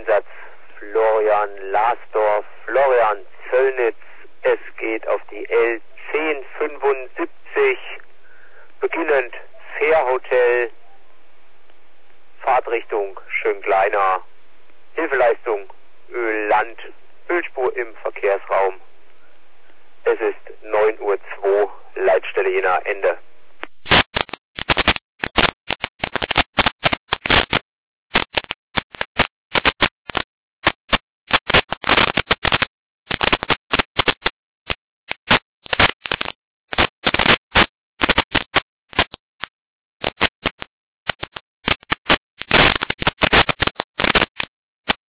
Einsatz Florian Lasdorf, Florian Zöllnitz. Es geht auf die L1075, beginnend Fährhotel, Fahrtrichtung Schönkleiner, Hilfeleistung Ölland, Ölspur im Verkehrsraum. Es ist 9:02 Uhr, Leitstelle Jena, Ende.